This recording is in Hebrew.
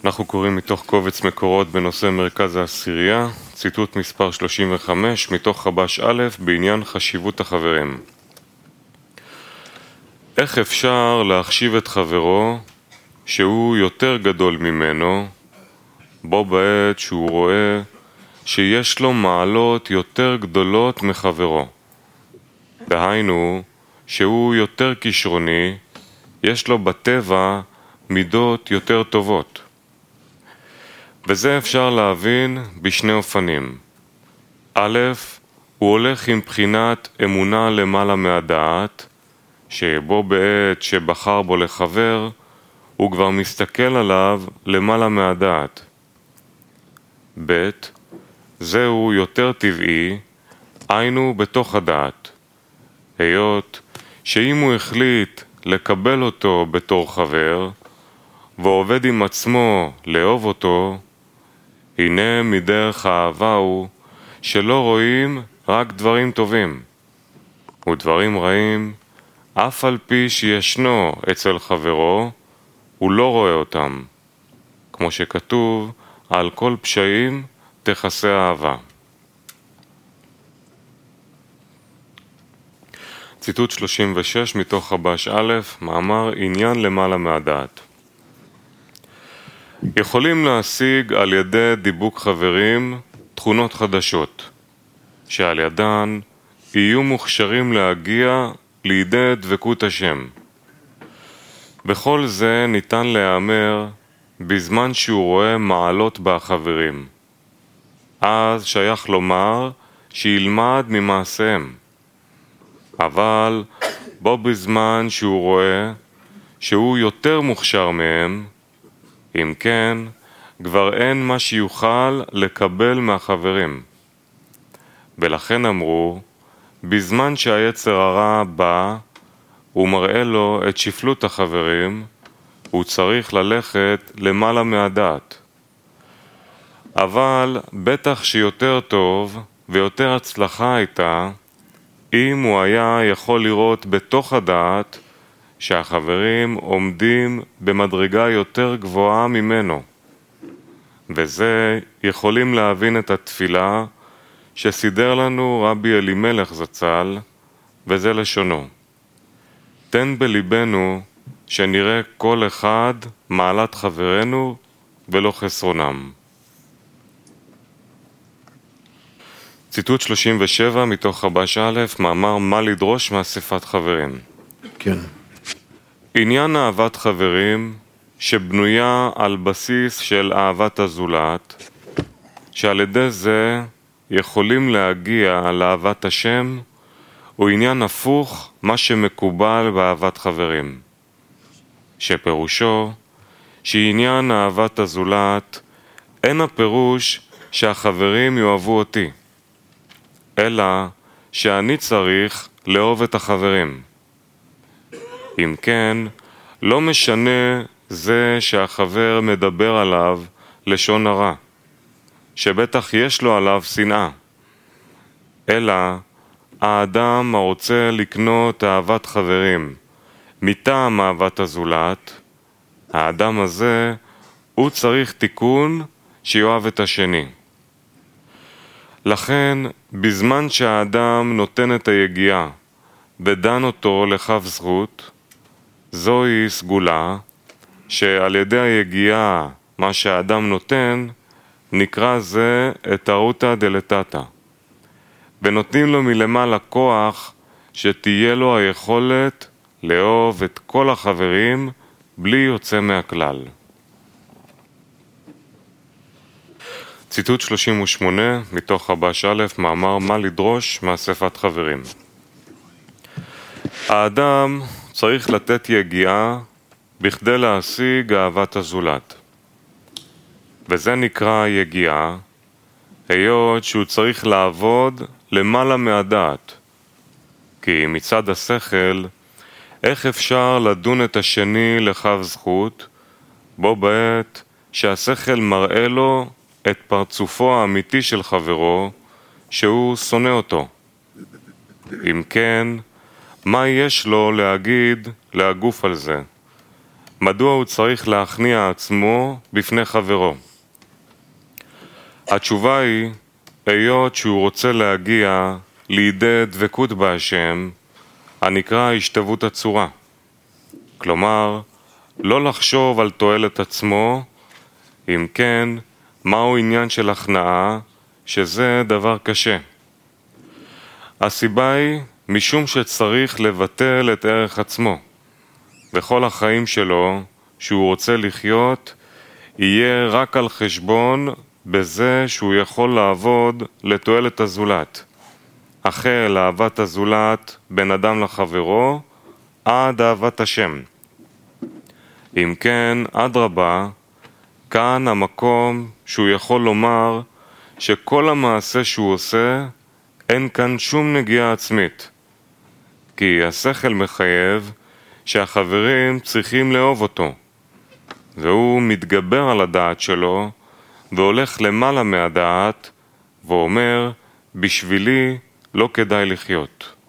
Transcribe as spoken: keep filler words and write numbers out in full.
אנחנו קוראים מתוך קובץ מקורות בנושא מרכז העשירייה, ציטוט מספר שלושים וחמש מתוך חבש א' בעניין חשיבות החברים. איך אפשר להחשיב את חברו שהוא יותר גדול ממנו, בו בעת שהוא רואה שיש לו מעלות יותר גדולות מחברו? דהיינו, שהוא יותר כישרוני, יש לו בטבע מידות יותר טובות. וזה אפשר להבין בשני אופנים. א', הוא הולך עם בחינת אמונה למעלה מהדעת, שבו בעת שבחר בו לחבר, הוא כבר מסתכל עליו למעלה מהדעת. ב', זהו יותר טבעי, היינו בתוך הדעת. היות שאם הוא החליט לקבל אותו בתור חבר, ועובד עם עצמו לאהוב אותו, הנה מדרך האהבה הוא שלא רואים רק דברים טובים, ודברים רעים, אף על פי שישנו אצל חברו, הוא לא רואה אותם, כמו שכתוב, על כל פשעים תכסה אהבה. ציטוט שלושים ושש מתוך חבש א', מאמר עניין למעלה מהדעת. יכולים להשיג על ידי דיבוק חברים תכונות חדשות, שעל ידן יהיו מוכשרים להגיע לידי דבקות השם. בכל זה ניתן להיאמר בזמן שהוא רואה מעלות בחברים. אז שייך לומר שילמד ממעשיהם. אבל בו בזמן שהוא רואה שהוא יותר מוכשר מהם, אם כן, כבר אין מה שיוכל לקבל מהחברים. ולכן אמרו, בזמן שהיצר הרע בא, הוא מראה לו את שפלות החברים, הוא צריך ללכת למעלה מהדעת. אבל בטח שיותר טוב ויותר הצלחה הייתה, אם הוא היה יכול לראות בתוך הדעת שהחברים עומדים במדרגה יותר גבוהה ממנו. וזה יכולים להבין את התפילה שסידר לנו רבי אלימלך זצ"ל, וזה לשונו. תן בליבנו שנראה כל אחד מעלת חברנו ולא חסרונם. ציטוט שלושים ושבע מתוך חבש א', מאמר מה לדרוש מאספת חברים. כן. עניין אהבת חברים שבנויה על בסיס של אהבת הזולת, שעל ידי זה יכולים להגיע לאהבת השם, הוא עניין הפוך מה שמקובל באהבת חברים, שפירושו שעניין אהבת הזולת אין הפירוש שהחברים יאהבו אותי, אלא שאני צריך לאהוב את החברים. אם כן, לא משנה זה שהחבר מדבר עליו לשון הרע, שבטח יש לו עליו שנאה, אלא האדם הרוצה לקנות אהבת חברים מטעם אהבת הזולת, האדם הזה הוא צריך תיקון שיואב את השני. לכן, בזמן שהאדם נותן את היגיעה ודן אותו לכף זכות, זוהי סגולה שעל ידי היגיעה, מה שהאדם נותן, נקרא זה את ארותא דלתתא, ונותנים לו מלמעלה כוח שתהיה לו היכולת לאהוב את כל החברים בלי יוצא מהכלל. ציטוט שלושים ושמונה מתוך חבש א', מאמר מה לדרוש מאספת חברים. האדם צריך לתת יגיעה בכדי להשיג אהבת הזולת. וזה נקרא יגיעה, היות שהוא צריך לעבוד למעלה מהדעת. כי מצד השכל, איך אפשר לדון את השני לכף זכות, בו בעת שהשכל מראה לו את פרצופו האמיתי של חברו, שהוא שונא אותו. אם כן, מה יש לו להגיד להגוף על זה? מדוע הוא צריך להכניע עצמו בפני חברו? התשובה היא, היות שהוא רוצה להגיע לידי דבקות בהשם, הנקרא השתוות הצורה. כלומר, לא לחשוב על תועלת עצמו, אם כן, מהו עניין של הכנעה, שזה דבר קשה. הסיבה היא משום שצריך לבטל את ערך עצמו. וכל החיים שלו, שהוא רוצה לחיות, יהיה רק על חשבון בזה שהוא יכול לעבוד לתועלת הזולת. החל אהבת הזולת בין אדם לחברו, עד אהבת השם. אם כן, אדרבה, כאן המקום שהוא יכול לומר שכל המעשה שהוא עושה, אין כאן שום נגיעה עצמית. כי השכל מחייב שהחברים צריכים לאהוב אותו, והוא מתגבר על הדעת שלו, והולך למעלה מהדעת, ואומר, בשבילי לא כדאי לחיות.